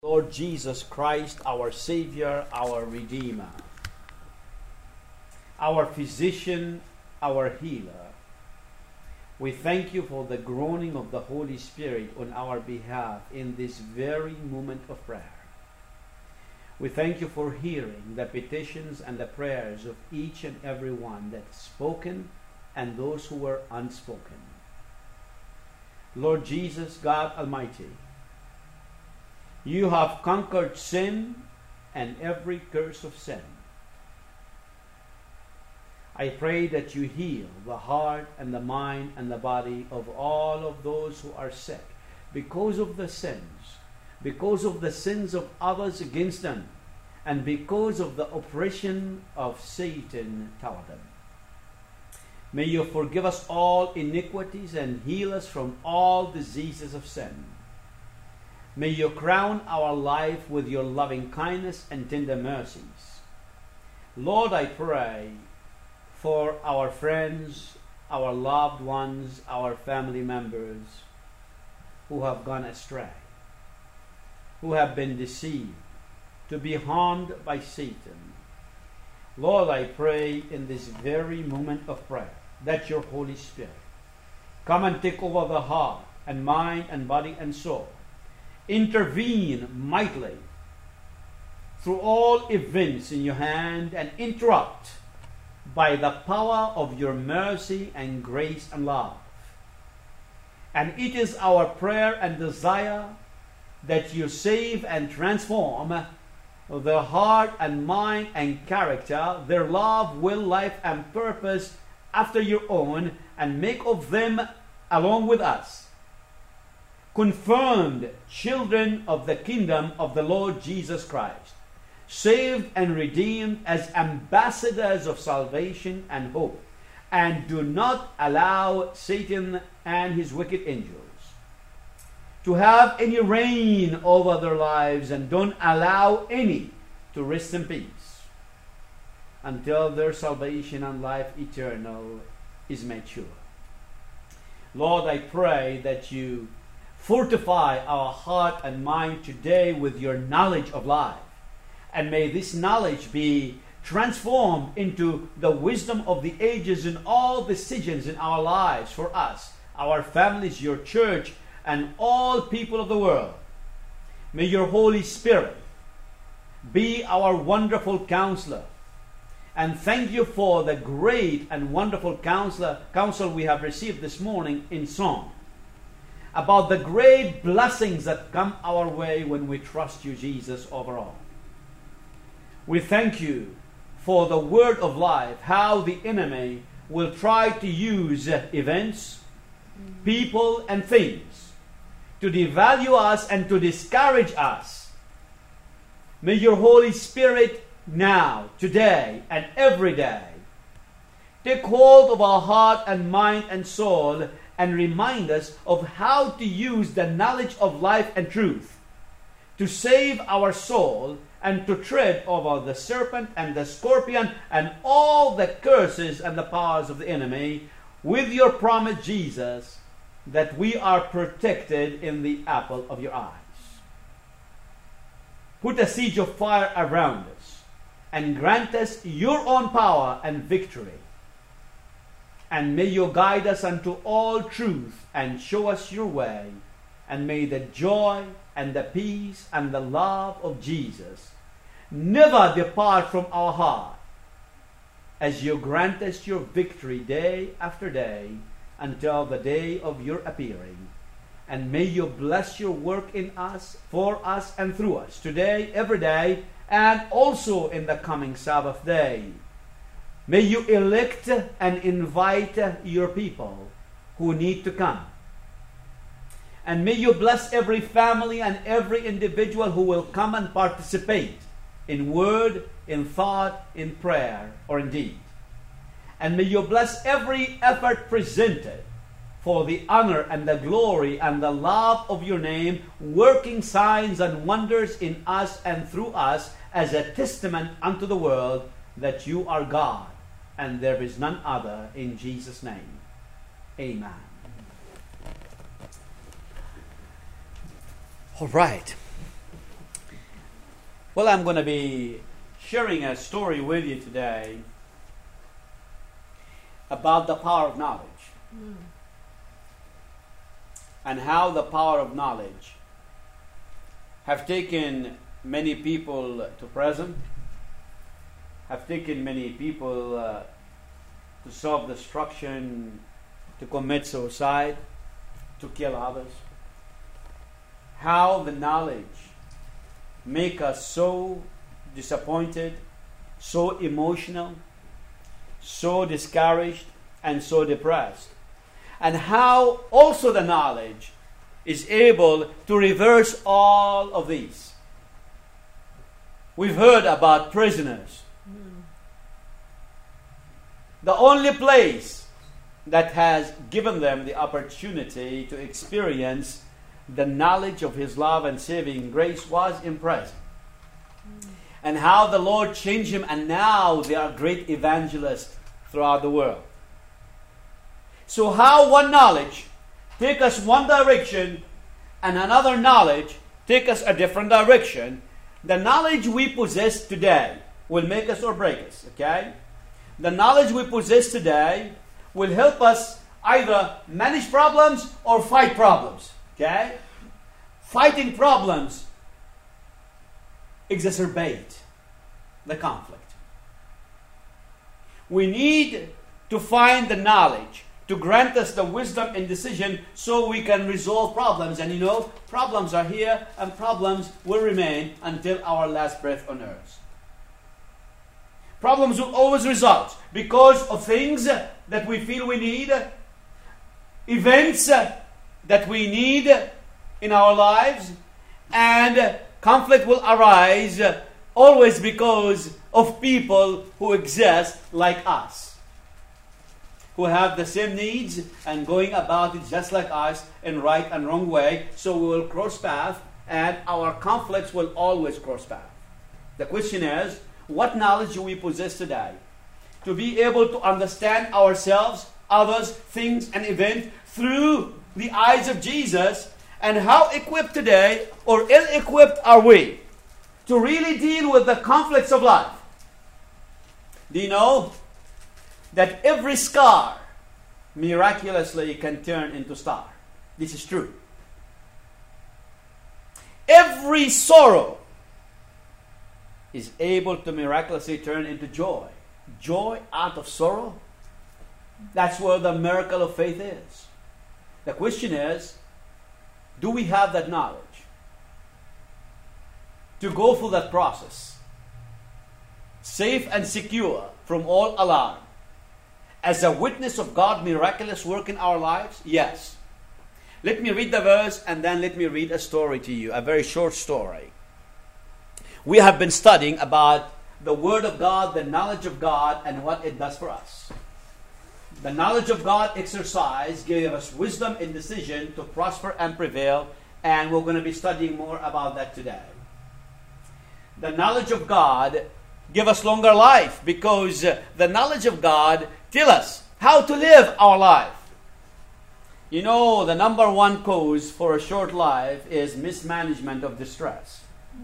Lord Jesus Christ, our Savior, our Redeemer, our Physician, our Healer. We thank you for the groaning of the Holy Spirit on our behalf in this very moment of prayer. We thank you for hearing the petitions and the prayers of each and every one that is spoken and those who were unspoken. Lord Jesus, God Almighty, you have conquered sin and every curse of sin. I pray that you heal the heart and the mind and the body of all of those who are sick because of the sins of others against them, and because of the oppression of Satan toward them. May you forgive us all iniquities and heal us from all diseases of sin. May you crown our life with your loving kindness and tender mercies. Lord, I pray for our friends, our loved ones, our family members who have gone astray, who have been deceived, to be harmed by Satan. Lord, I pray in this very moment of prayer that your Holy Spirit come and take over the heart and mind and body and soul. Intervene mightily through all events in your hand and interrupt by the power of your mercy and grace and love. And it is our prayer and desire that you save and transform their heart and mind and character, their love, will, life, and purpose after your own, and make of them, along with us, confirmed children of the kingdom of the Lord Jesus Christ, saved and redeemed as ambassadors of salvation and hope, and do not allow Satan and his wicked angels to have any reign over their lives, and don't allow any to rest in peace until their salvation and life eternal is made sure. Lord, I pray that you fortify our heart and mind today with your knowledge of life, and may this knowledge be transformed into the wisdom of the ages in all decisions in our lives for us, our families, your church, and all people of the world. May your Holy Spirit be our wonderful counselor. And thank you for the great and wonderful counsel we have received this morning in song, about the great blessings that come our way when we trust you, Jesus, overall. We thank you for the word of life, how the enemy will try to use events, people, and things to devalue us and to discourage us. May your Holy Spirit now, today, and every day take hold of our heart and mind and soul, and remind us of how to use the knowledge of life and truth to save our soul, and to tread over the serpent and the scorpion and all the curses and the powers of the enemy, with your promise, Jesus, that we are protected in the apple of your eyes. Put a siege of fire around us, and grant us your own power and victory. And may you guide us unto all truth and show us your way. And may the joy and the peace and the love of Jesus never depart from our heart, as you grant us your victory day after day until the day of your appearing. And may you bless your work in us, for us, and through us today, every day, and also in the coming Sabbath day. May you elect and invite your people who need to come. And may you bless every family and every individual who will come and participate in word, in thought, in prayer, or in deed. And may you bless every effort presented for the honor and the glory and the love of your name, working signs and wonders in us and through us as a testament unto the world that you are God and there is none other, in Jesus' name. Amen. All right. Well, I'm going to be sharing a story with you today about the power of knowledge. And how the power of knowledge have taken many people to prison, have taken many people to self-destruction, to commit suicide, to kill others. How the knowledge make us so disappointed, so emotional, so discouraged, and so depressed. And how also the knowledge is able to reverse all of these. We've heard about prisoners. The only place that has given them the opportunity to experience the knowledge of His love and saving grace was in prison. And how the Lord changed him, and now they are great evangelists throughout the world. So how one knowledge take us one direction and another knowledge take us a different direction. The knowledge we possess today will make us or break us, okay? The knowledge we possess today will help us either manage problems or fight problems, okay? Fighting problems exacerbate the conflict. We need to find the knowledge to grant us the wisdom and decision so we can resolve problems. And you know, problems are here and problems will remain until our last breath on earth. Problems will always result because of things that we feel we need, events that we need in our lives, and conflict will arise always because of people who exist like us, who have the same needs and going about it just like us in right and wrong way. So we will cross paths, and our conflicts will always cross paths. The question is, what knowledge do we possess today to be able to understand ourselves, others, things, and events through the eyes of Jesus? And how equipped today or ill-equipped are we to really deal with the conflicts of life? Do you know that every scar miraculously can turn into star? This is true. Every sorrow is able to miraculously turn into joy. Joy out of sorrow. That's where the miracle of faith is. The question is, do we have that knowledge to go through that process, safe and secure from all alarm, as a witness of God's miraculous work in our lives? Yes. Let me read the verse and then let me read a story to you, a very short story. We have been studying about the Word of God, the knowledge of God, and what it does for us. The knowledge of God exercise gave us wisdom in decision to prosper and prevail, and we're going to be studying more about that today. The knowledge of God give us longer life because the knowledge of God tell us how to live our life. You know, the number one cause for a short life is mismanagement of distress.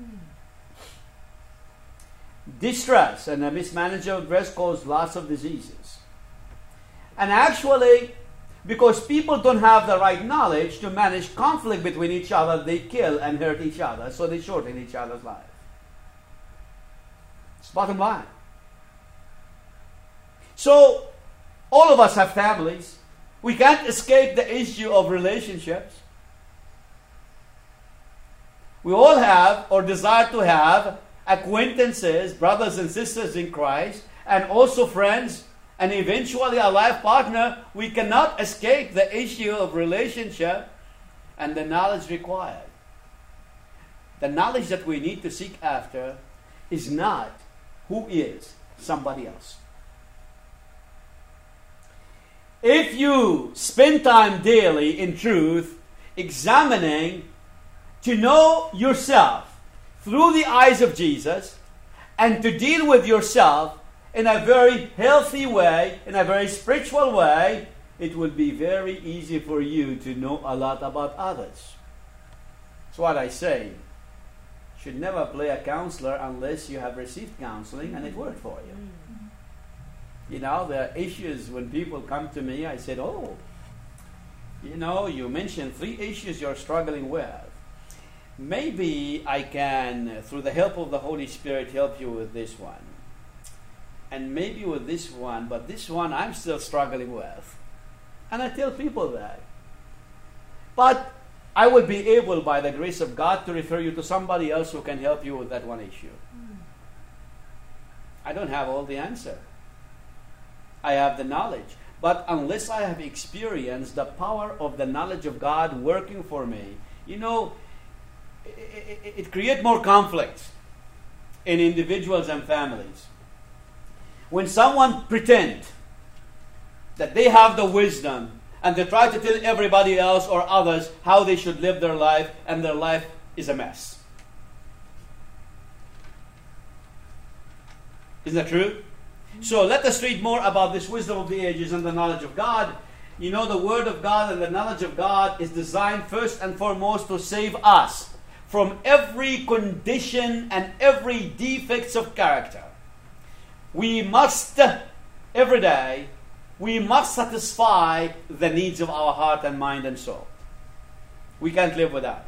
Distress and a mismanagement of stress cause lots of diseases. And actually, because people don't have the right knowledge to manage conflict between each other, they kill and hurt each other, so they shorten each other's life. It's bottom line. So, all of us have families. We can't escape the issue of relationships. We all have or desire to have acquaintances, brothers and sisters in Christ, and also friends, and eventually a life partner. We cannot escape the issue of relationship and the knowledge required. The knowledge that we need to seek after is not who is somebody else. If you spend time daily in truth, examining to know yourself through the eyes of Jesus, and to deal with yourself in a very healthy way, in a very spiritual way, it will be very easy for you to know a lot about others. That's what I say. should never play a counselor unless you have received counseling and it worked for you. You know, there are issues when people come to me, I said, oh, you know, you mentioned 3 issues you're struggling with. Maybe I can, through the help of the Holy Spirit, help you with this one. And maybe with this one, but this one I'm still struggling with. And I tell people that. But I will be able, by the grace of God, to refer you to somebody else who can help you with that one issue. I don't have all the answer. I have the knowledge. But unless I have experienced the power of the knowledge of God working for me, you know, it creates more conflict in individuals and families. When someone pretends that they have the wisdom and they try to tell everybody else or others how they should live their life, and their life is a mess. Isn't that true? So let us read more about this wisdom of the ages and the knowledge of God. You know, the Word of God and the knowledge of God is designed first and foremost to save us from every condition and every defects of character. We must, every day, we must satisfy the needs of our heart and mind and soul. We can't live without.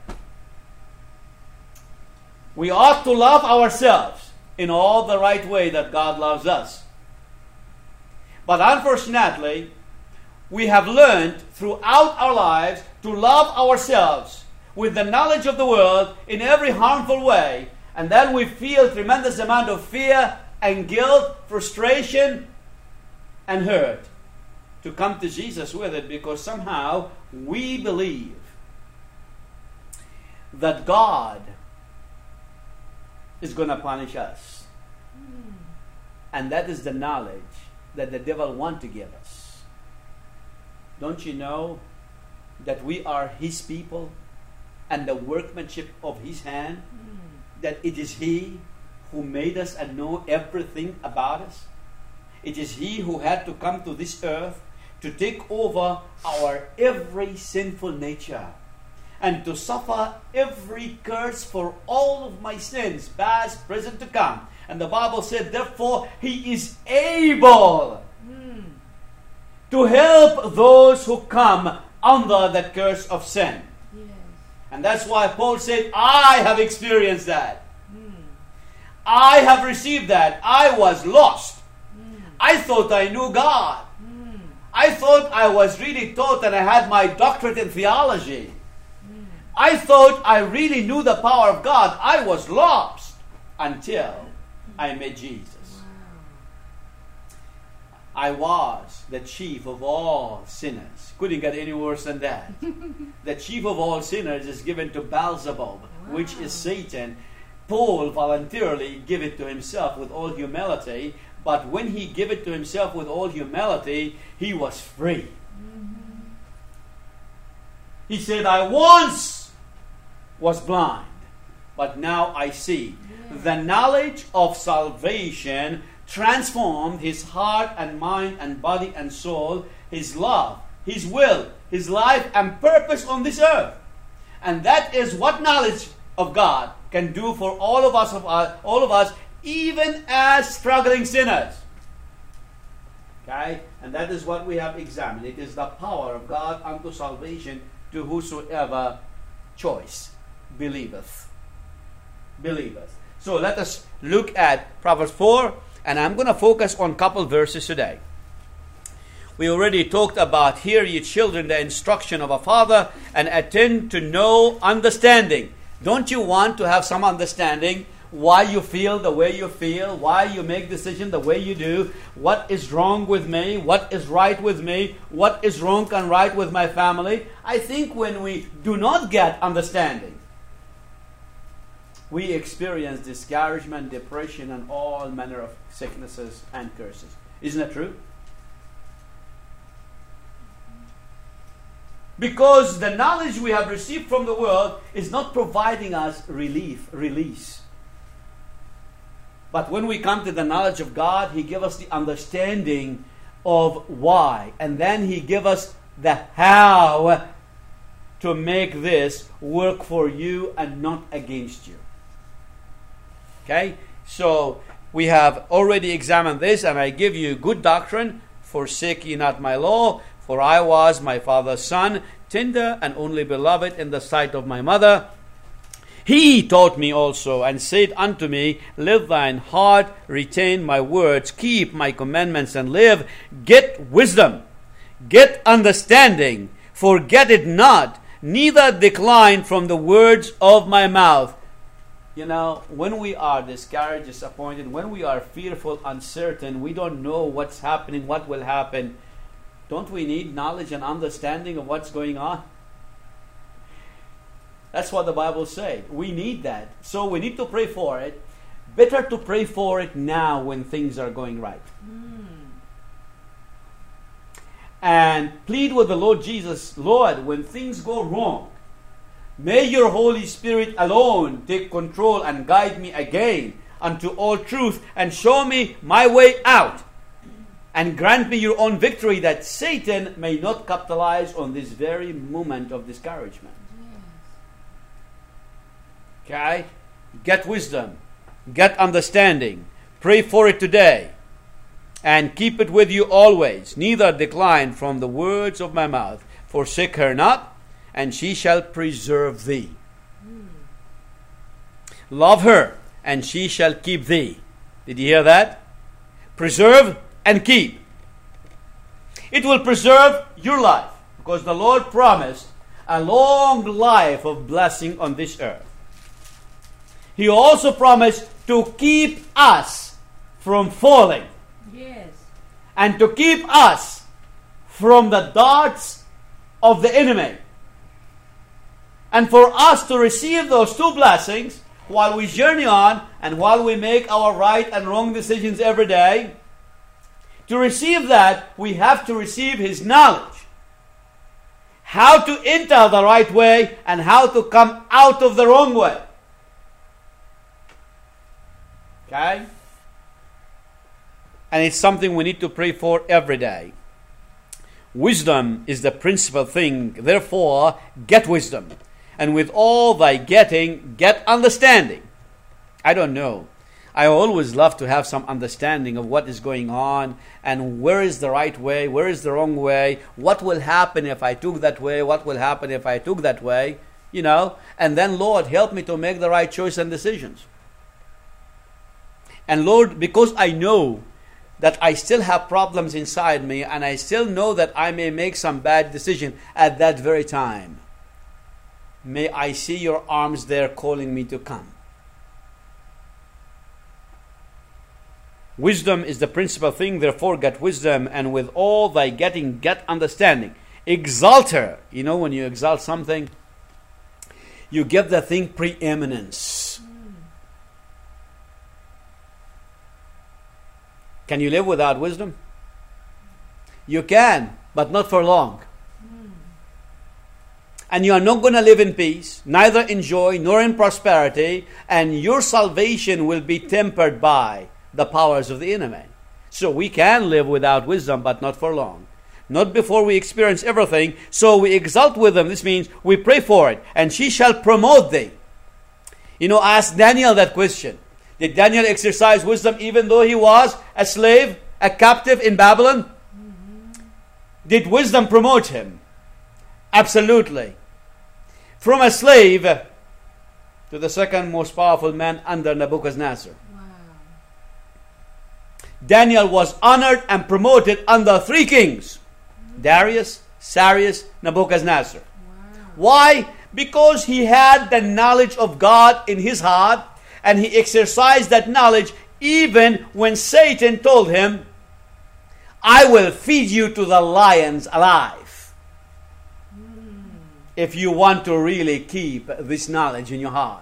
We ought to love ourselves in all the right way that God loves us. But unfortunately, we have learned throughout our lives to love ourselves with the knowledge of the world in every harmful way, and then we feel tremendous amount of fear and guilt, frustration, and hurt to come to Jesus with it, because somehow we believe that God is going to punish us. And that is the knowledge that the devil wants to give us. Don't you know that we are His people and the workmanship of His hand? That it is He who made us and know everything about us? It is He who had to come to this earth to take over our every sinful nature and to suffer every curse for all of my sins, past, present, to come. And the Bible said, therefore, He is able to help those who come under the curse of sin. Yes. And that's why Paul said, I have experienced that. I have received that. I was lost. I thought I knew God. I thought I was really taught and I had my doctorate in theology. I thought I really knew the power of God. I was lost until I met Jesus. I was the chief of all sinners. Couldn't get any worse than that. The chief of all sinners is given to Beelzebub, which is Satan. Paul voluntarily gave it to himself with all humility, but when he gave it to himself with all humility, he was free. He said, I once was blind, but now I see. The knowledge of salvation transformed his heart and mind and body and soul, his love, his will, his life and purpose on this earth. And that is what knowledge of God can do for all of us, even as struggling sinners. Okay? And that is what we have examined. It is the power of God unto salvation to whosoever choice believeth. Believeth. So let us look at Proverbs 4, and I'm going to focus on a couple verses today. We already talked about, hear ye children the instruction of a father, and attend to know understanding. Don't you want to have some understanding why you feel the way you feel, why you make decisions the way you do, what is wrong with me, what is right with me, what is wrong and right with my family? I think when we do not get understanding, we experience discouragement, depression, and all manner of sicknesses and curses. Isn't that true? Because the knowledge we have received from the world is not providing us release. But when we come to the knowledge of God, He gives us the understanding of why. And then He gives us the how to make this work for you and not against you. Okay? So we have already examined this, and I give you good doctrine. Forsake ye not my law, for I was my father's son, tender and only beloved in the sight of my mother. He taught me also, and said unto me, Live thine heart, retain my words, keep my commandments, and live. Get wisdom, get understanding, forget it not, neither decline from the words of my mouth. You know, when we are discouraged, disappointed, when we are fearful, uncertain, we don't know what's happening, what will happen, don't we need knowledge and understanding of what's going on? That's what the Bible says. We need that. So we need to pray for it. Better to pray for it now when things are going right. And plead with the Lord Jesus, Lord, when things go wrong, may your Holy Spirit alone take control and guide me again unto all truth, and show me my way out, and grant me your own victory, that Satan may not capitalize on this very moment of discouragement. Okay? Get wisdom. Get understanding. Pray for it today. And keep it with you always. Neither decline from the words of my mouth. Forsake her not, and she shall preserve thee. Love her, and she shall keep thee. Did you hear that? Preserve and keep. It will preserve your life, because the Lord promised a long life of blessing on this earth. He also promised to keep us from falling. Yes. And to keep us from the darts of the enemy. And for us to receive those two blessings while we journey on and while we make our right and wrong decisions every day, to receive that, we have to receive His knowledge. How to enter the right way and how to come out of the wrong way. Okay? And it's something we need to pray for every day. Wisdom is the principal thing. Therefore, get wisdom. And with all thy getting, get understanding. I don't know. I always love to have some understanding of what is going on and where is the right way, where is the wrong way, what will happen if I took that way, what will happen if I took that way, you know. And then, Lord, help me to make the right choice and decisions. And Lord, because I know that I still have problems inside me and I still know that I may make some bad decision at that very time, may I see your arms there calling me to come. Wisdom is the principal thing, therefore get wisdom, and with all thy getting, get understanding. Exalt her. You know, when you exalt something, you give the thing preeminence. Can you live without wisdom? You can, but not for long. And you are not going to live in peace, neither in joy nor in prosperity, and your salvation will be tempered by the powers of the enemy. So we can live without wisdom, but not for long. Not before we experience everything. So we exalt wisdom. This means we pray for it, and she shall promote thee. You know, ask Daniel that question. Did Daniel exercise wisdom even though he was a slave, a captive in Babylon? Did wisdom promote him? Absolutely. From a slave to the second most powerful man under Nebuchadnezzar. Wow. Daniel was honored and promoted under three kings. Darius, Cyrus, Nebuchadnezzar. Wow. Why? Because he had the knowledge of God in his heart, and he exercised that knowledge even when Satan told him, I will feed you to the lions alive. If you want to really keep this knowledge in your heart.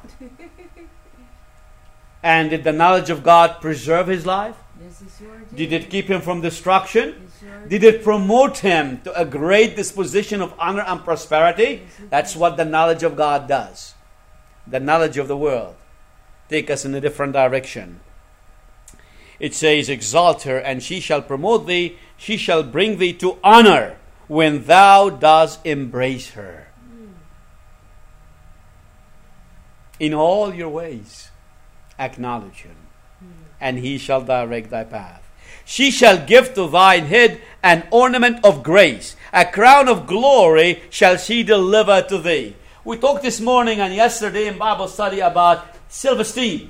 And did the knowledge of God preserve his life? Yes, it sure did. Did it keep him from destruction? It sure Did it promote him to a great disposition of honor and prosperity? That's what the knowledge of God does. The knowledge of the world take us in a different direction. It says, exalt her, and she shall promote thee. She shall bring thee to honor when thou dost embrace her. In all your ways, acknowledge him, and he shall direct thy path. She shall give to thine head an ornament of grace. A crown of glory shall she deliver to thee. We talked this morning and yesterday in Bible study about self-esteem.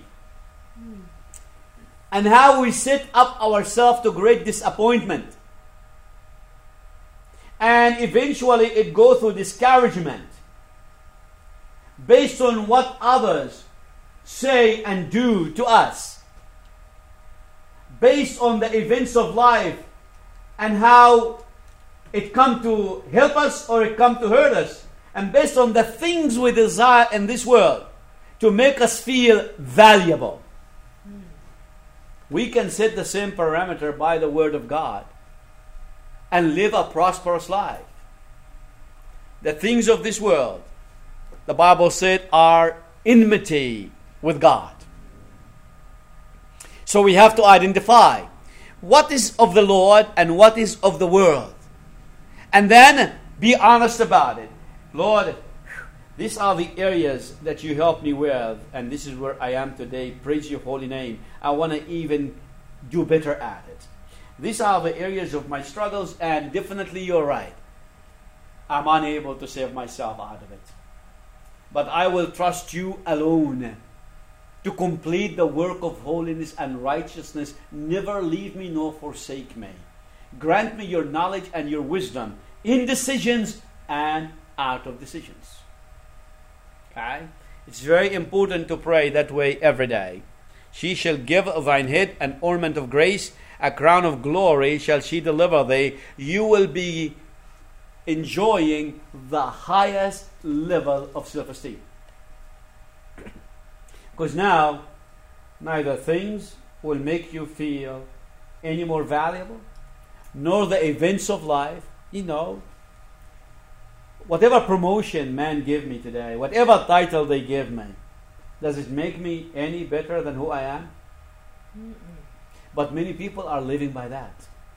And how we set up ourselves to great disappointment. And eventually it goes through discouragement. Based on what others say and do to us. Based on the events of life and how it come to help us or it come to hurt us. And based on the things we desire in this world to make us feel valuable. We can set the same parameter by the Word of God and live a prosperous life. The things of this world, the Bible said, are enmity with God. So we have to identify what is of the Lord and what is of the world. And then be honest about it. Lord, these are the areas that you helped me with, and this is where I am today. Praise your holy name. I want to even do better at it. These are the areas of my struggles, and definitely you're right. I'm unable to save myself out of it. But I will trust you alone to complete the work of holiness and righteousness. Never leave me nor forsake me. Grant me your knowledge and your wisdom in decisions and out of decisions. Okay? It's very important to pray that way every day. She shall give thine head an ornament of grace, a crown of glory shall she deliver thee. You will be enjoying the highest level of self-esteem. Because now, neither things will make you feel any more valuable, nor the events of life. You know, whatever promotion man give me today, whatever title they give me, does it make me any better than who I am? But many people are living by that.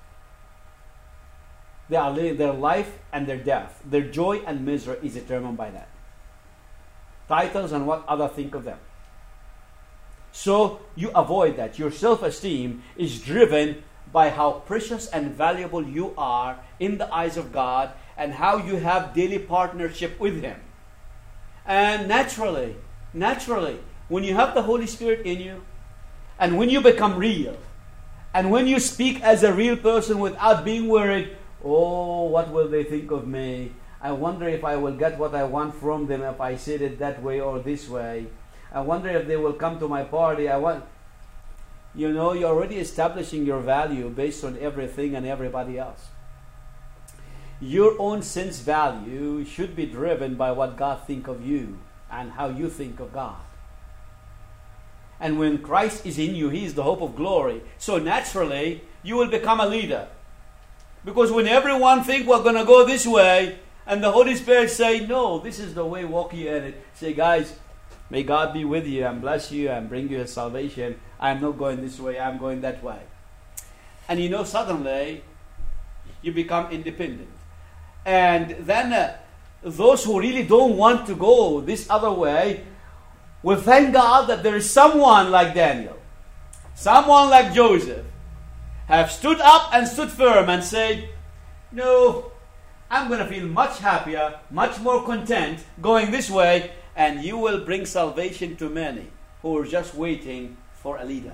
They are living their life and their death. Their joy and misery is determined by that. Titles and what others think of them. So you avoid that. Your self-esteem is driven by how precious and valuable you are in the eyes of God and how you have daily partnership with Him. And naturally, when you have the Holy Spirit in you, and when you become real, and when you speak as a real person without being worried, oh, what will they think of me? I wonder if I will get what I want from them if I said it that way or this way. I wonder if they will come to my party. You know, you're already establishing your value based on everything and everybody else. Your own sense value should be driven by what God thinks of you and how you think of God. And when Christ is in you, He is the hope of glory. So naturally, you will become a leader. Because when everyone thinks we're going to go this way, and the Holy Spirit say, no, this is the way, walk ye in it. Say, guys, may God be with you and bless you and bring you His salvation. I'm not going this way, I'm going that way. And you know, suddenly, you become independent. And then those who really don't want to go this other way will thank God that there is someone like Daniel, someone like Joseph, have stood up and stood firm and said, no, I'm going to feel much happier, much more content going this way, and you will bring salvation to many who are just waiting for a leader.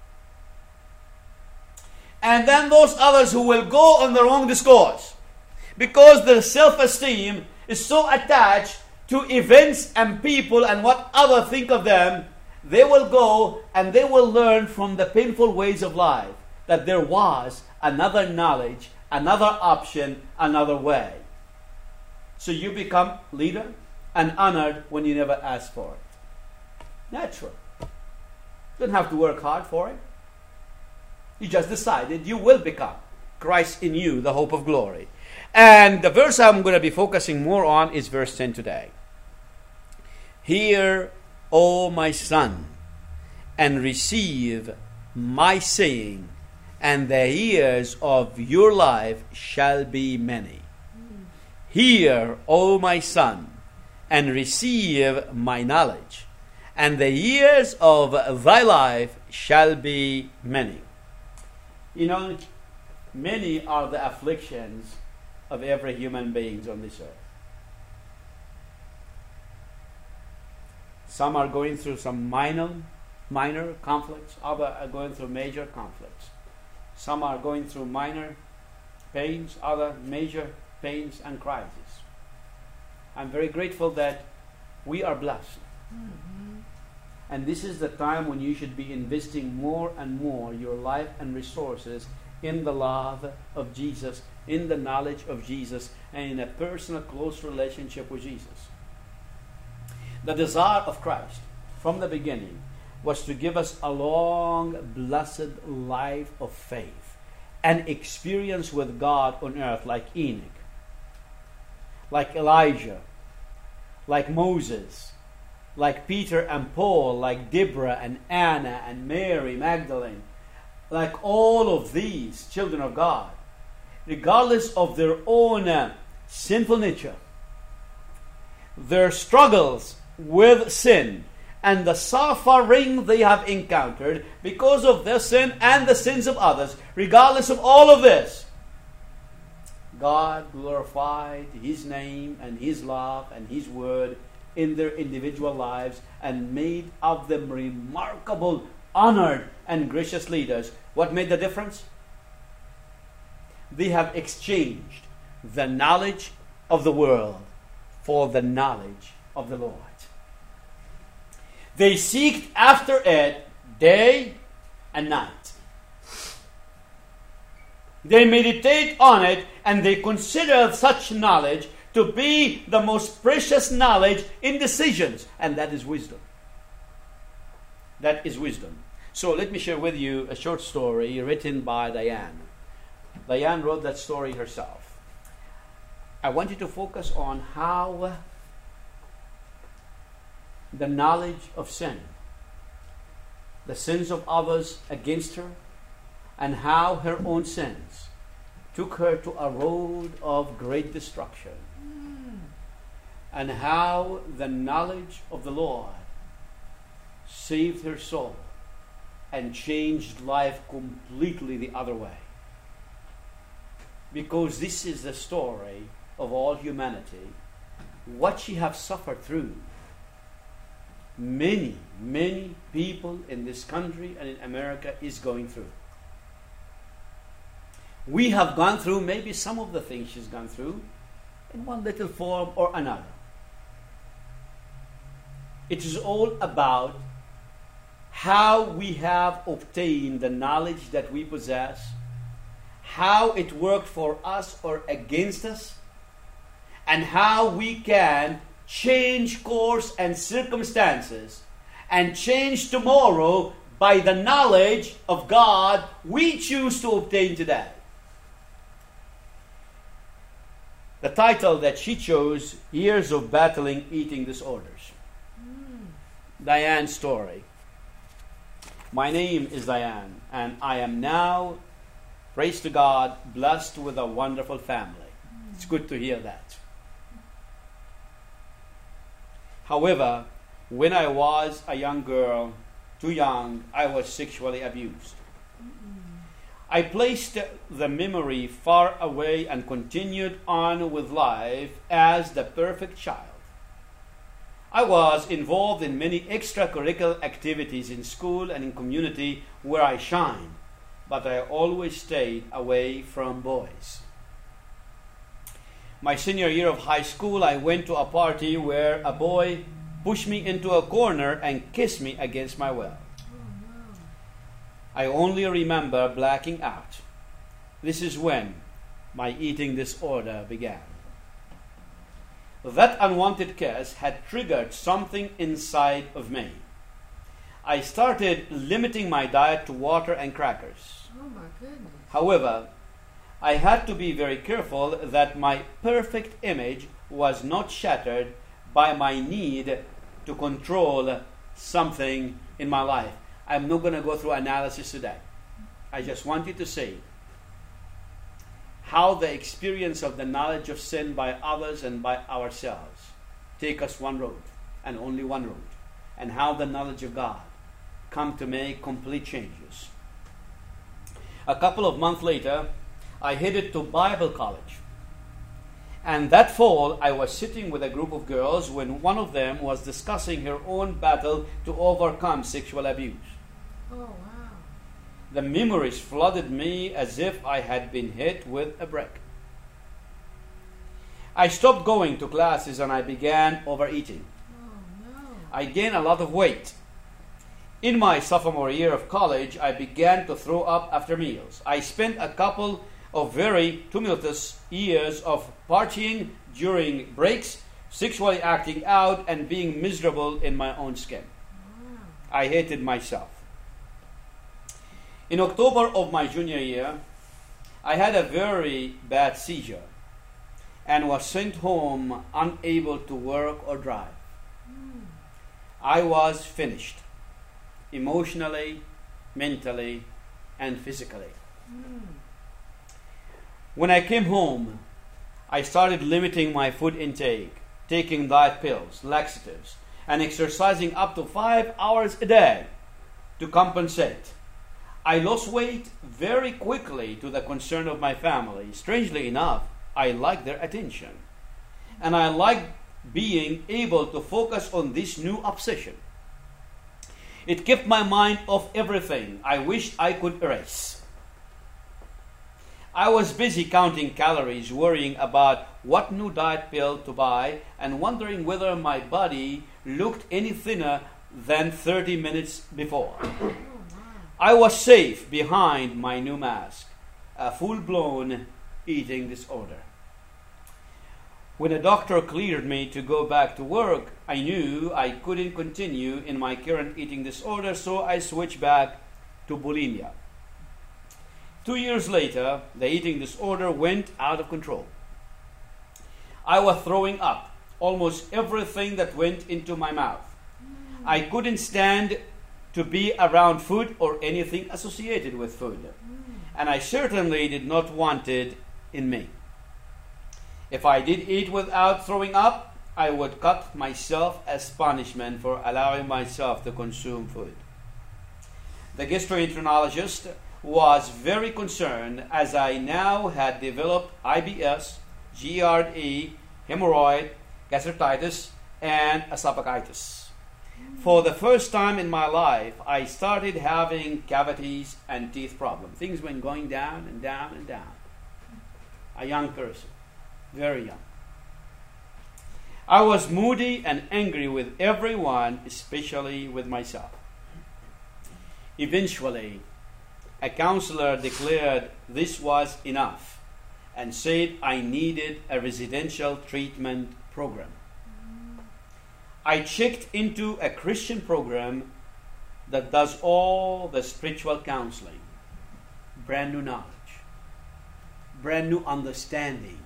And then those others who will go on the wrong discourse, because their self-esteem is so attached to events and people and what others think of them, they will go and they will learn from the painful ways of life that there was another knowledge, another option, another way. So you become leader and honored when you never asked for it. Natural. You don't have to work hard for it. You just decided you will become Christ in you, the hope of glory. And the verse I'm going to be focusing more on is verse 10 today. Hear, O my son, and receive my saying, and the years of your life shall be many. Hear, O my son, and receive my knowledge, and the years of thy life shall be many. You know, many are the afflictions of every human being on this earth. Some are going through some minor conflicts, others are going through major conflicts. Some are going through minor pains, other major pains and crises. I'm very grateful that we are blessed. Mm-hmm. And this is the time when you should be investing more and more your life and resources in the love of Jesus, in the knowledge of Jesus, and in a personal, close relationship with Jesus. The desire of Christ from the beginning was to give us a long, blessed life of faith and experience with God on earth, like Enoch, like Elijah, like Moses, like Peter and Paul, like Deborah and Anna and Mary Magdalene, like all of these children of God, regardless of their own sinful nature, their struggles with sin, and the suffering they have encountered because of their sin and the sins of others, regardless of all of this, God glorified His name and His love and His word in their individual lives and made of them remarkable, honored, and gracious leaders. What made the difference? They have exchanged the knowledge of the world for the knowledge of the Lord. They seek after it day and night. They meditate on it, and they consider such knowledge to be the most precious knowledge in decisions, and that is wisdom. That is wisdom. So let me share with you a short story written by Diane. Diane wrote that story herself. I want you to focus on how the knowledge of sin, the sins of others against her, and how her own sins took her to a road of great destruction, and how the knowledge of the Lord saved her soul and changed life completely the other way. Because this is the story of all humanity, what she has suffered through. Many people in this country and in America is going through. We have gone through maybe some of the things she's gone through in one little form or another. It is all about how we have obtained the knowledge that we possess, how it worked for us or against us, and how we can change course and circumstances and change tomorrow by the knowledge of God we choose to obtain today. The title that she chose, Years of Battling Eating Disorders. Diane's story. My name is Diane, and I am now, praise to God, blessed with a wonderful family. It's good to hear that. However, when I was a young girl, too young, I was sexually abused. I placed the memory far away and continued on with life as the perfect child. I was involved in many extracurricular activities in school and in community where I shined, but I always stayed away from boys. My senior year of high school, I went to a party where a boy pushed me into a corner and kissed me against my will. I only remember blacking out. This is when my eating disorder began. That unwanted kiss had triggered something inside of me. I started limiting my diet to water and crackers. Oh my goodness. However, I had to be very careful that my perfect image was not shattered by my need to control something in my life. I'm not going to go through analysis today. I just want you to see how the experience of the knowledge of sin by others and by ourselves take us one road and only one road. and how the knowledge of God come to make complete changes. A couple of months later, I headed to Bible college. And that fall, I was sitting with a group of girls when one of them was discussing her own battle to overcome sexual abuse. Oh, wow. The memories flooded me as if I had been hit with a brick. I stopped going to classes and I began overeating. Oh, no. I gained a lot of weight. In my sophomore year of college, I began to throw up after meals. I spent a couple of very tumultuous years of partying during breaks, sexually acting out, and being miserable in my own skin. Wow. I hated myself. In October of my junior year, I had a very bad seizure and was sent home unable to work or drive. I was finished, emotionally, mentally, and physically. When I came home, I started limiting my food intake, taking diet pills, laxatives, and exercising up to 5 hours a day to compensate. I lost weight very quickly to the concern of my family. Strangely enough, I liked their attention. And I liked being able to focus on this new obsession. It kept my mind off everything I wished I could erase. I was busy counting calories, worrying about what new diet pill to buy, and wondering whether my body looked any thinner than 30 minutes before. I was safe behind my new mask, a full-blown eating disorder. When a doctor cleared me to go back to work, I knew I couldn't continue in my current eating disorder, so I switched back to bulimia. 2 years later, the eating disorder went out of control. I was throwing up almost everything that went into my mouth. I couldn't stand to be around food or anything associated with food. And I certainly did not want it in me. If I did eat without throwing up, I would cut myself as punishment for allowing myself to consume food. The gastroenterologist was very concerned as I now had developed IBS, GERD, hemorrhoid, gastritis, and esophagitis. For the first time in my life, I started having cavities and teeth problems. Things went going down and down and down. A young person, very young. I was moody and angry with everyone, especially with myself. Eventually, a counselor declared this was enough and said I needed a residential treatment program. I checked into a Christian program that does all the spiritual counseling, brand new knowledge, brand new understanding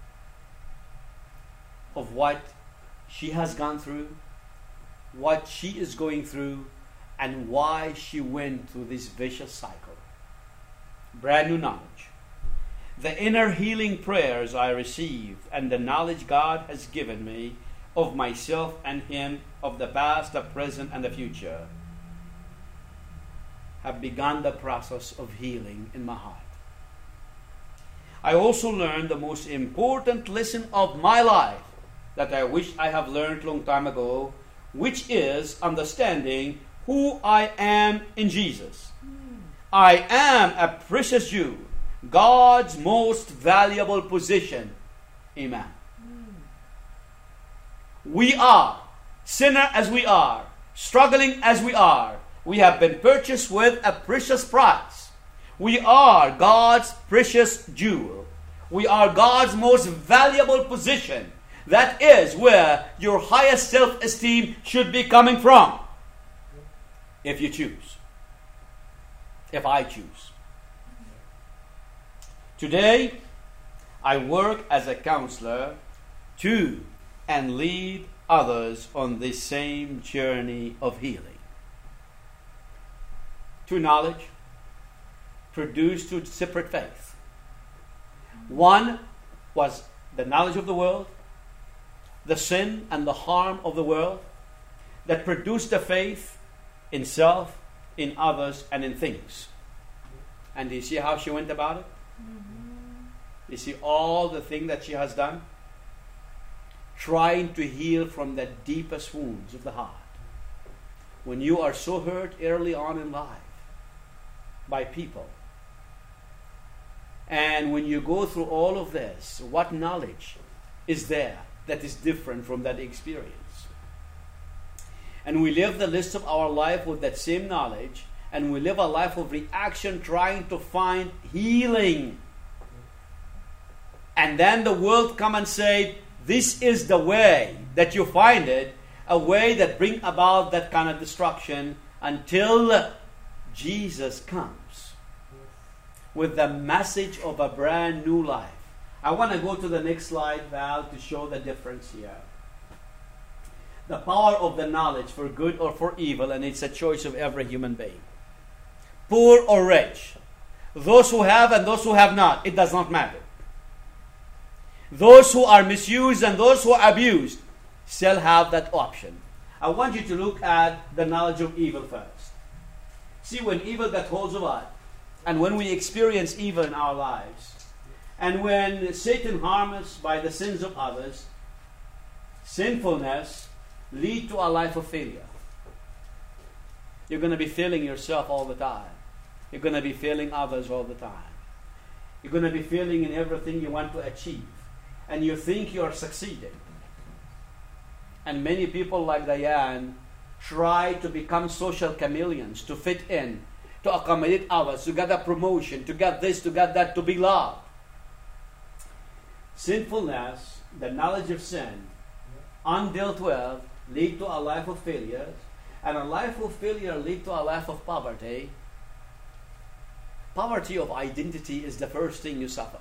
of what she has gone through, what she is going through, and why she went through this vicious cycle. Brand new knowledge. The inner healing prayers I received and the knowledge God has given me of myself and Him, of the past, the present, and the future, have begun the process of healing in my heart. I also learned the most important lesson of my life that I wish I have learned a long time ago, which is understanding who I am in Jesus. I am a precious Jew, God's most valuable possession. Amen. We are, sinner as we are, struggling as we are, we have been purchased with a precious price. We are God's precious jewel. We are God's most valuable possession. That is where your highest self-esteem should be coming from. If you choose. If I choose. Today, I work as a counselor to and lead others on this same journey of healing. Two knowledge produced two separate faiths. One was the knowledge of the world, the sin and the harm of the world. that produced the faith in self, in others, and in things. And do you see how she went about it? You see all the thing that she has done? Trying to heal from the deepest wounds of the heart. When you are so hurt early on in life by people, and when you go through all of this, what knowledge is there that is different from that experience? And we live the list of our life with that same knowledge, and we live a life of reaction trying to find healing. And then the world come and say, this is the way that you find it, a way that bring about that kind of destruction, until Jesus comes with the message of a brand new life. I want to go to the next slide, Val, to show the difference here. The power of the knowledge for good or for evil, and it's a choice of every human being. Poor or rich, those who have and those who have not, it does not matter. Those who are misused and those who are abused still have that option. I want you to look at the knowledge of evil first. See, when evil got hold of us, and when we experience evil in our lives, and when Satan harms us by the sins of others, sinfulness leads to a life of failure. You're going to be failing yourself all the time. You're going to be failing others all the time. You're going to be failing in everything you want to achieve. And you think you are succeeding. And many people like Diane try to become social chameleons, to fit in, to accommodate others, to get a promotion, to get this, to get that, to be loved. Sinfulness, the knowledge of sin, undealt with, lead to a life of failures, and a life of failure lead to a life of poverty. Poverty of identity is the first thing you suffer.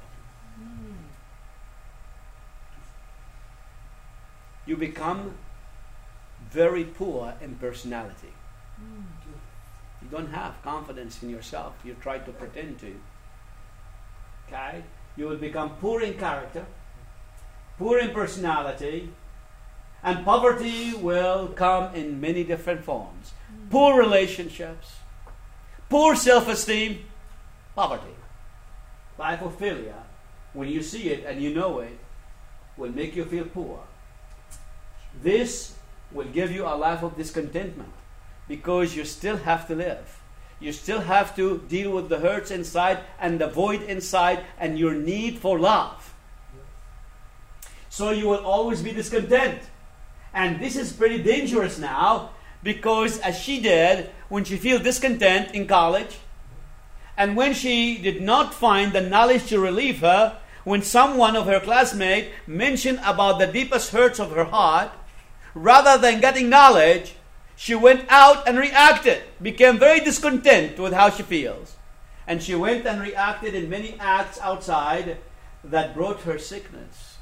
You become very poor in personality. You don't have confidence in yourself. You try to pretend to. Okay? You will become poor in character, poor in personality, and poverty will come in many different forms. Poor relationships, poor self-esteem, poverty. Life of failure, when you see it and you know it, will make you feel poor. This will give you a life of discontentment, because you still have to live. You still have to deal with the hurts inside and the void inside and your need for love. So you will always be discontent. And this is pretty dangerous now, because as she did when she feels discontent in college, and when she did not find the knowledge to relieve her, when someone of her classmate mentioned about the deepest hurts of her heart, rather than getting knowledge, she went out and reacted, became very discontent with how she feels. And she went and reacted in many acts outside that brought her sickness.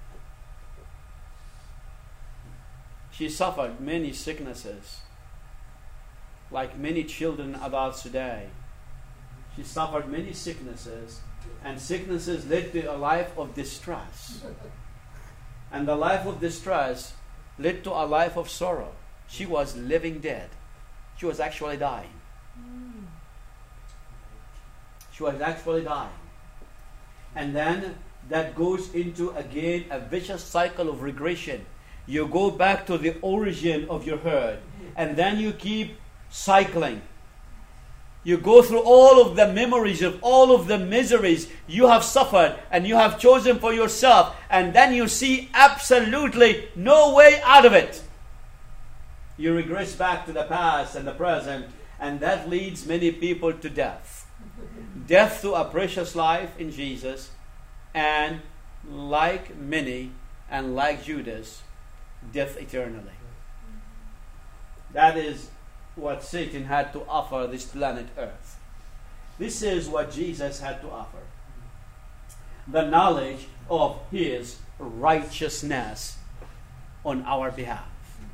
She suffered many sicknesses, like many children and adults today. She suffered many sicknesses, and sicknesses led to a life of distress. And the life of distress led to a life of sorrow. She was living dead. She was actually dying. She was actually dying. And then that goes into, again, a vicious cycle of regression. You go back to the origin of your hurt, and then you keep cycling. You go through all of the memories of all of the miseries you have suffered and you have chosen for yourself, and then you see absolutely no way out of it. You regress back to the past and the present, and that leads many people to death. Death to a precious life in Jesus, and like many, and like Judas, death eternally. That is what Satan had to offer this planet Earth. This is what Jesus had to offer. The knowledge of His righteousness on our behalf.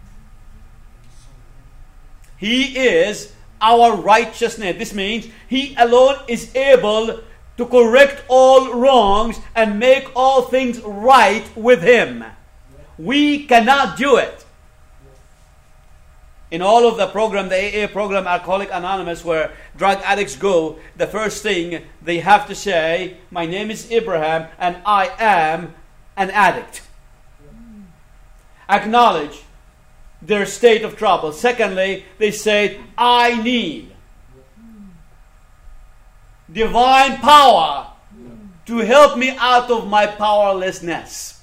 He is our righteousness. This means He alone is able to correct all wrongs and make all things right with Him. We cannot do it. In all of the program, the AA program, Alcoholic Anonymous, where drug addicts go, the first thing they have to say, my name is Abraham and I am an addict. Acknowledge their state of trouble. Secondly, they say, I need divine power to help me out of my powerlessness.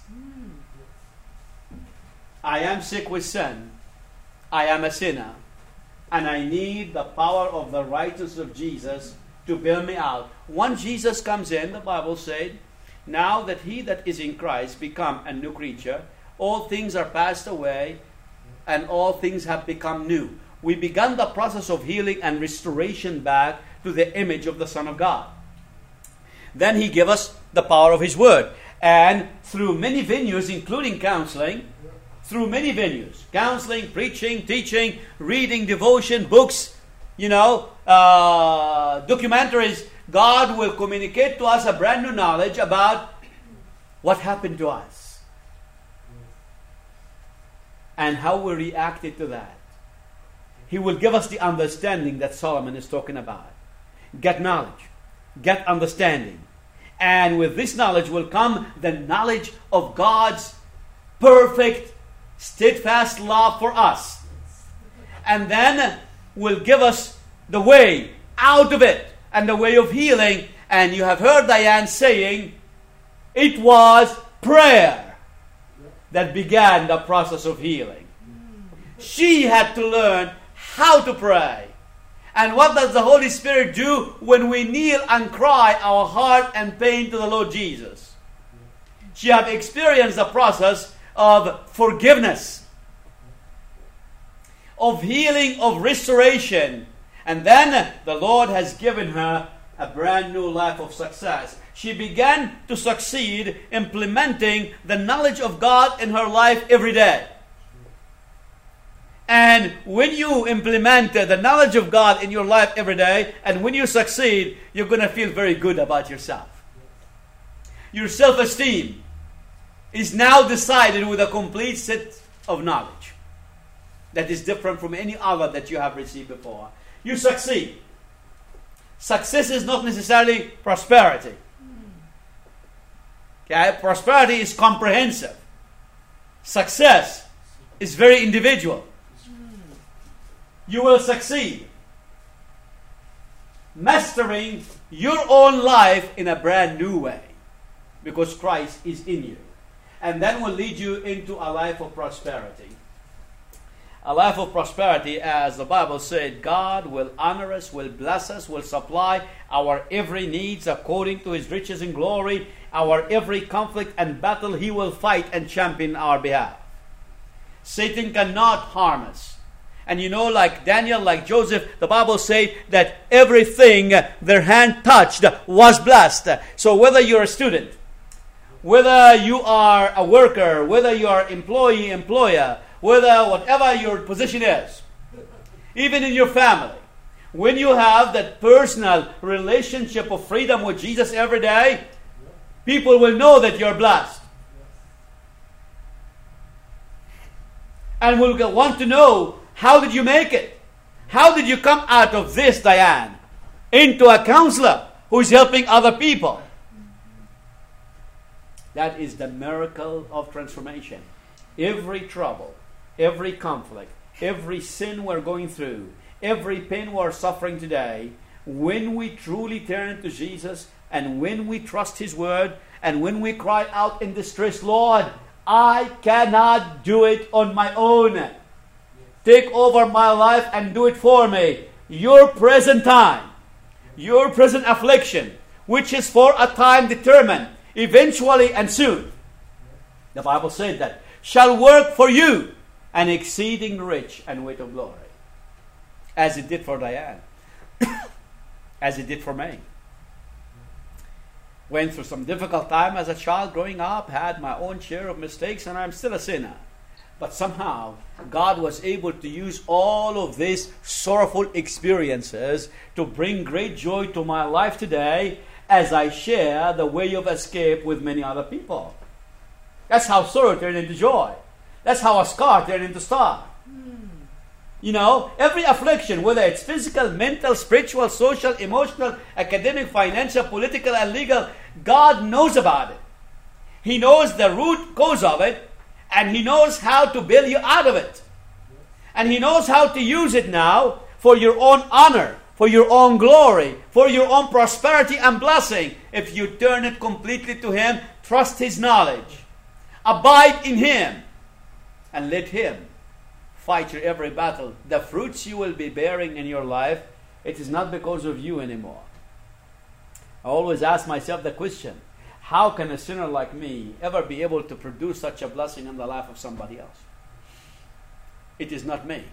I am sick with sin. I am a sinner. And I need the power of the righteousness of Jesus to bail me out. Once Jesus comes in, the Bible said, now that he that is in Christ become a new creature, all things are passed away and all things have become new. We began the process of healing and restoration back to the image of the Son of God. Then he gave us the power of his word. And through many venues, including counseling, counseling, preaching, teaching, reading, devotion, books, documentaries, God will communicate to us a brand new knowledge about what happened to us and how we reacted to that. He will give us the understanding that Solomon is talking about. Get knowledge, get understanding. And with this knowledge will come the knowledge of God's perfect, steadfast love for us. And then will give us the way out of it and the way of healing. And you have heard Diane saying, it was prayer that began the process of healing. She had to learn how to pray. And what does the Holy Spirit do when we kneel and cry our heart and pain to the Lord Jesus? She had experienced the process of forgiveness, of healing, of restoration. And then the Lord has given her a brand new life of success. She began to succeed implementing the knowledge of God in her life every day. And when you implement the knowledge of God in your life every day, and when you succeed, you're going to feel very good about yourself. Your self-esteem is now decided with a complete set of knowledge that is different from any other that you have received before. You succeed. Success is not necessarily prosperity. Okay? Prosperity is comprehensive. Success is very individual. You will succeed mastering your own life in a brand new way because Christ is in you. And that will lead you into a life of prosperity. A life of prosperity, as the Bible said, God will honor us, will bless us, will supply our every needs according to his riches and glory. Our every conflict and battle he will fight and champion our behalf. Satan cannot harm us. And like Daniel, like Joseph, the Bible says that everything their hand touched was blessed. So whether you're a student, whether you are a worker, whether you are employee, employer, whether whatever your position is, even in your family, when you have that personal relationship of freedom with Jesus every day, people will know that you're blessed. And will want to know, how did you make it? How did you come out of this, Diane, into a counselor who is helping other people? That is the miracle of transformation. Every trouble, every conflict, every sin we're going through, every pain we're suffering today, when we truly turn to Jesus and when we trust his word and when we cry out in distress, Lord, I cannot do it on my own. Take over my life and do it for me. Your present time, your present affliction, which is for a time determined, eventually and soon, the Bible said that, shall work for you an exceeding rich and weight of glory. As it did for Diane. As it did for me. Went through some difficult time as a child growing up, had my own share of mistakes, and I'm still a sinner. But somehow, God was able to use all of these sorrowful experiences to bring great joy to my life today as I share the way of escape with many other people. That's how sorrow turned into joy. That's how a scar turned into star. You know, every affliction, whether it's physical, mental, spiritual, social, emotional, academic, financial, political, and legal, God knows about it. He knows the root cause of it, and He knows how to bail you out of it. And He knows how to use it now for your own honor, for your own glory, for your own prosperity and blessing. If you turn it completely to Him, trust His knowledge, abide in Him, and let Him fight your every battle. The fruits you will be bearing in your life, it is not because of you anymore. I always ask myself the question, how can a sinner like me ever be able to produce such a blessing in the life of somebody else? It is not me.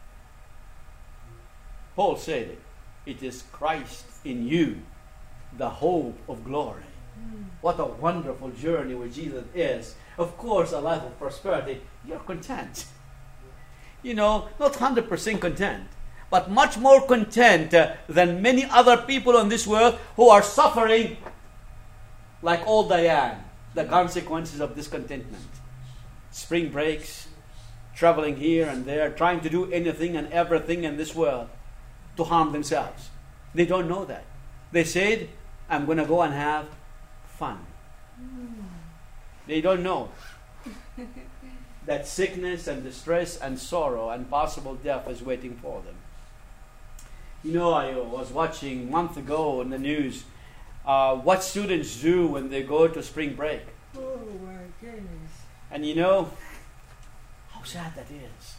Paul said it. It is Christ in you, the hope of glory. What a wonderful journey with Jesus is. Of course, a life of prosperity, you're content. You know, not 100% content, but much more content than many other people on this world who are suffering like old Diane, the consequences of discontentment. Spring breaks, traveling here and there, trying to do anything and everything in this world to harm themselves. They don't know that. They said, I'm going to go and have fun. They don't know that sickness and distress and sorrow and possible death is waiting for them. You know, I was watching a month ago in the news what students do when they go to spring break. Oh my goodness. And you know how sad that is.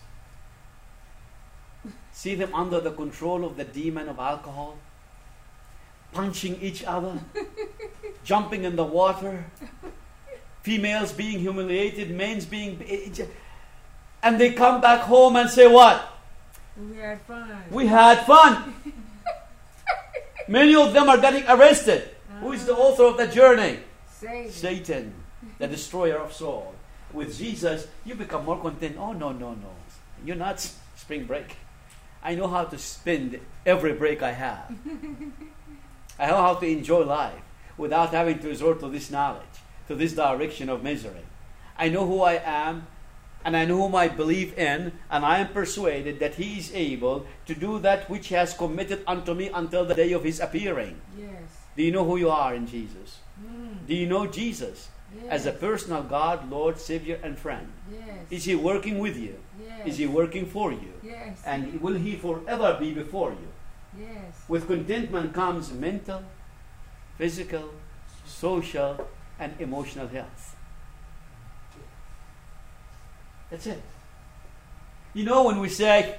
See them under the control of the demon of alcohol, punching each other, jumping in the water, females being humiliated, men's being... And they come back home and say what? We had fun. We had fun. Many of them are getting arrested. Who is the author of the journey? Satan, the destroyer of souls. With Jesus, you become more content. Oh, no. You're not spring break. I know how to spend every break I have. I know how to enjoy life without having to resort to this knowledge, to this direction of misery. I know who I am, and I know whom I believe in, and I am persuaded that He is able to do that which He has committed unto me until the day of His appearing. Yes. Do you know who you are in Jesus? Mm. Do you know Jesus as a personal God, Lord, Savior, and friend? Yes. Is He working with you? Yes. Is He working for you? Yes. And will He forever be before you? Yes. With contentment comes mental, physical, social, and emotional health. That's it. You know, when we say,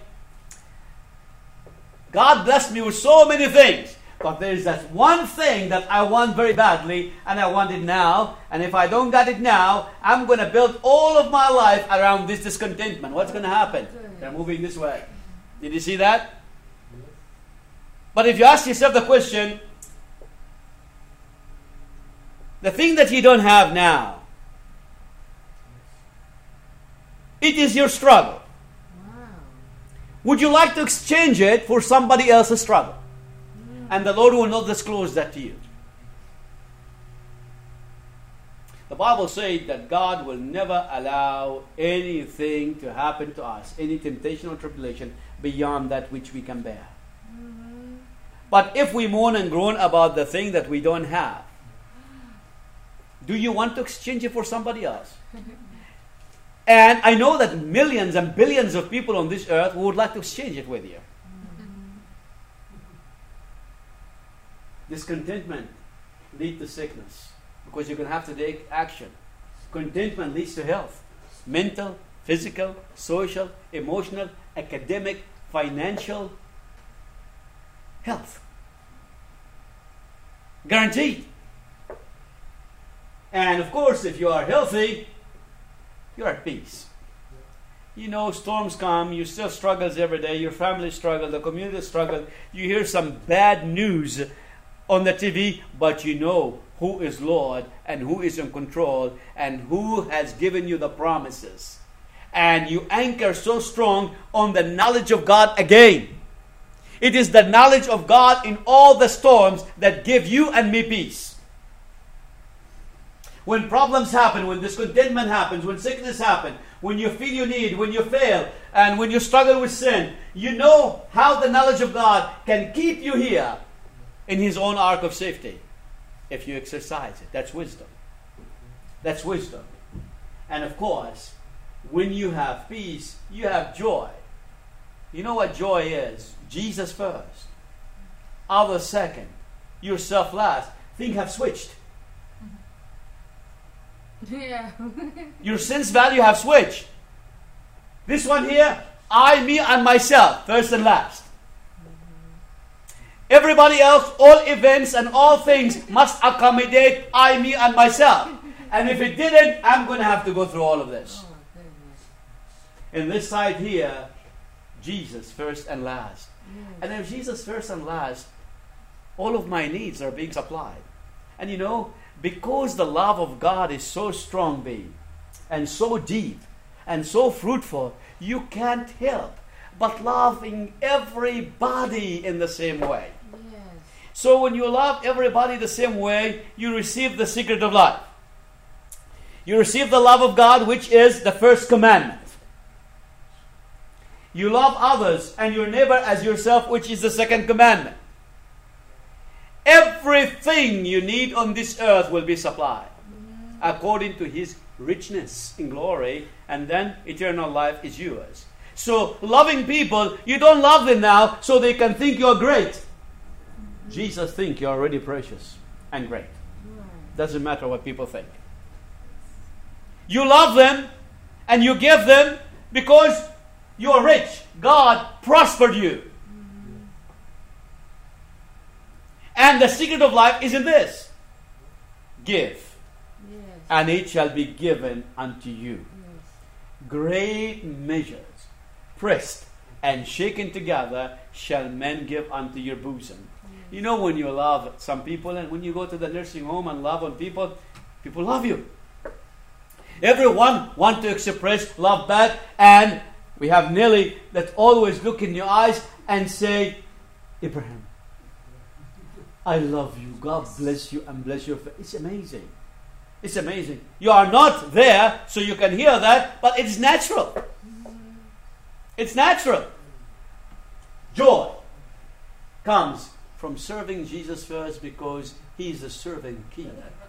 God blessed me with so many things, but there is that one thing that I want very badly, and I want it now, and if I don't get it now, I'm going to build all of my life around this discontentment. What's going to happen? They're moving this way. Did you see that? But if you ask yourself the question, the thing that you don't have now, it is your struggle. Wow. Would you like to exchange it for somebody else's struggle? And the Lord will not disclose that to you. The Bible says that God will never allow anything to happen to us, any temptation or tribulation, beyond that which we can bear. Mm-hmm. But if we moan and groan about the thing that we don't have, do you want to exchange it for somebody else? And I know that millions and billions of people on this earth would like to exchange it with you. Discontentment leads to sickness because you're going to have to take action. Contentment leads to health. Mental, physical, social, emotional, academic, financial health. Guaranteed. And of course, if you are healthy, you're at peace. You know, storms come, you still struggles every day, your family struggles, the community struggles, you hear some bad news on the TV, but you know who is Lord and who is in control and who has given you the promises. And you anchor so strong on the knowledge of God again. It is the knowledge of God in all the storms that give you and me peace. When problems happen, when discontentment happens, when sickness happens, when you feel you need, when you fail, and when you struggle with sin, you know how the knowledge of God can keep you here in His own ark of safety if you exercise it. That's wisdom. That's wisdom. And of course, when you have peace, you have joy. You know what joy is? Jesus first, others second, yourself last. Things have switched. Yeah. Your sense value have switched. This one here, I, me, and myself, first and last. Everybody else, all events and all things must accommodate I, me, and myself. And if it didn't, I'm going to have to go through all of this. Oh, goodness. In this side here, Jesus first and last. Yes. And if Jesus first and last, all of my needs are being supplied. And you know, because the love of God is so strong, babe, and so deep, and so fruitful, you can't help but loving everybody in the same way. Yes. So when you love everybody the same way, you receive the secret of life. You receive the love of God, which is the first commandment. You love others and your neighbor as yourself, which is the second commandment. Everything you need on this earth will be supplied according to His richness in glory, and then eternal life is yours. So loving people, you don't love them now so they can think you're great. Jesus thinks you're already precious and great. Right. Doesn't matter what people think. You love them and you give them because you're rich. God prospered you. And the secret of life is in this. Give, Yes. and it shall be given unto you. Yes. Great measures, pressed and shaken together, shall men give unto your bosom. You know, when you love some people, and when you go to the nursing home and love on people, people love you. Everyone want to express love back, and we have Nelly that always look in your eyes and say, Abraham, I love you. God bless you and bless your family. It's amazing. It's amazing. You are not there, so you can hear that, but it's natural. It's natural. Joy comes from serving Jesus first because He is a serving King.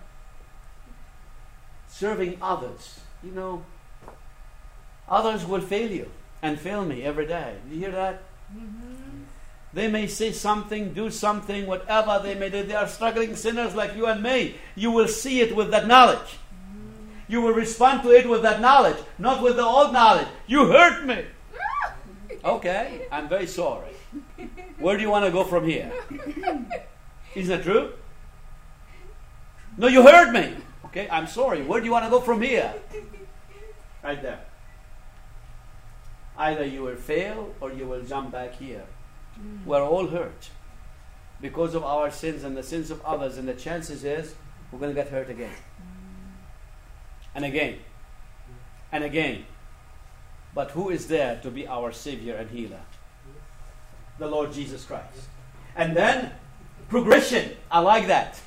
Serving others. You know, others will fail you and fail me every day. You hear that? They may say something, do something, whatever they may do. They are struggling sinners like you and me. You will see it with that knowledge. You will respond to it with that knowledge, not with the old knowledge. You hurt me. Okay, I'm very sorry. Where do you want to go from here? Isn't that true? No, you hurt me. Okay, I'm sorry. Where do you want to go from here? Right there. Either you will fail or you will jump back here. We're all hurt because of our sins and the sins of others, and the chances is we're going to get hurt again and again and again. But who is there to be our Savior and Healer? The Lord Jesus Christ. And then progression. I like that.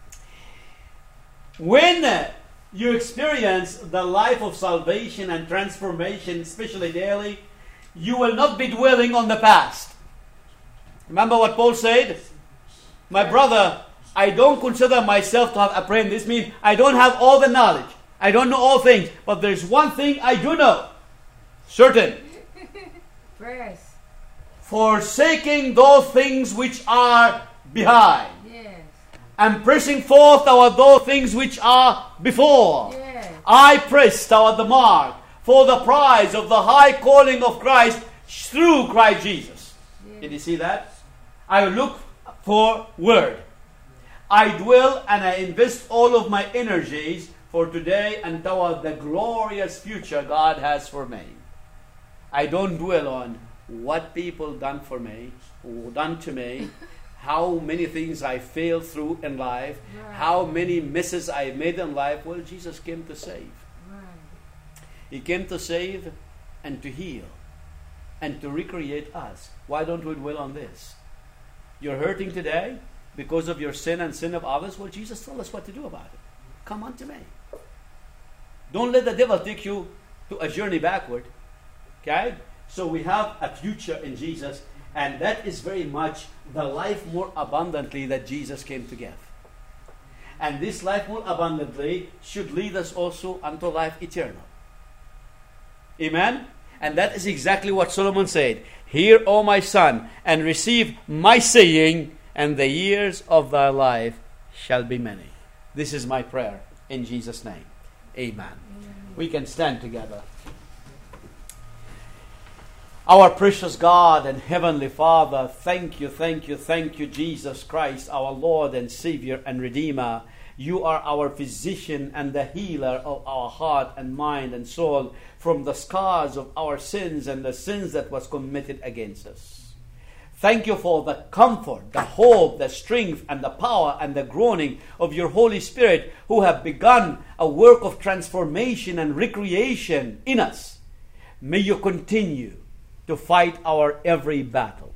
When you experience the life of salvation and transformation, especially daily, you will not be dwelling on the past. Remember what Paul said? My brother, I don't consider myself to have apprehended. This means I don't have all the knowledge. I don't know all things. But there's one thing I do know. Certain. Press. Forsaking those things which are behind. Yes. And pressing forth toward those things which are before. Yes. I press toward the mark for the prize of the high calling of Christ through Christ Jesus. Yes. Did you see that? I look for word. I dwell and I invest all of my energies for today and toward the glorious future God has for me. I don't dwell on what people done for me, done to me, how many things I failed through in life, Right. how many misses I made in life. Well, Jesus came to save. Right. He came to save and to heal and to recreate us. Why don't we dwell on this? You're hurting today because of your sin and sin of others. Well, Jesus told us what to do about it. Come unto me. Don't let the devil take you to a journey backward. Okay? So we have a future in Jesus, and that is very much the life more abundantly that Jesus came to give. And this life more abundantly should lead us also unto life eternal. Amen? And that is exactly what Solomon said. Hear, O my son, and receive my saying, and the years of thy life shall be many. This is my prayer in Jesus' name. Amen. We can stand together. Our precious God and Heavenly Father, thank you, Jesus Christ, our Lord and Savior and Redeemer. You are our physician and the healer of our heart and mind and soul from the scars of our sins and the sins that was committed against us. Thank you for the comfort, the hope, the strength, and the power and the groaning of your Holy Spirit, who have begun a work of transformation and recreation in us. May you continue to fight our every battle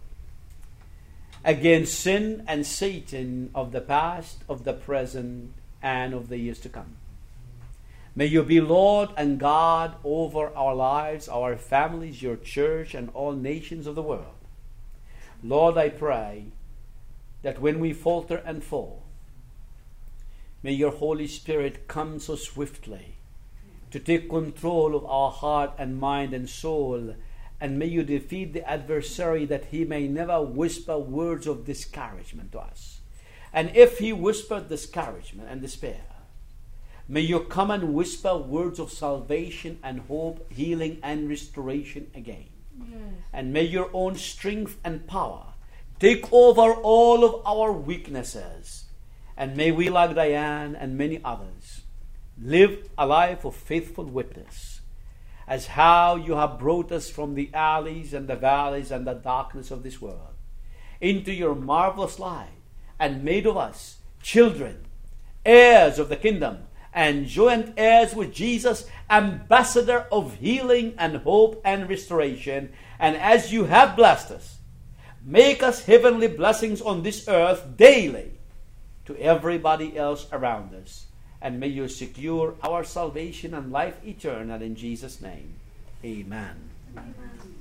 against sin and Satan of the past, of the present, and of the years to come. May you be Lord and God over our lives, our families, your church, and all nations of the world. Lord, I pray that when we falter and fall, may your Holy Spirit come so swiftly to take control of our heart and mind and soul, and may you defeat the adversary that he may never whisper words of discouragement to us. And if he whispered discouragement and despair, may you come and whisper words of salvation and hope, healing and restoration again. Yes. And may your own strength and power take over all of our weaknesses. And may we, like Diane and many others, live a life of faithful witness, as how you have brought us from the alleys and the valleys and the darkness of this world into your marvelous light, and made of us children, heirs of the kingdom, and joint heirs with Jesus, ambassador of healing and hope and restoration. And as you have blessed us, make us heavenly blessings on this earth daily to everybody else around us. And may you secure our salvation and life eternal in Jesus' name. Amen. Amen.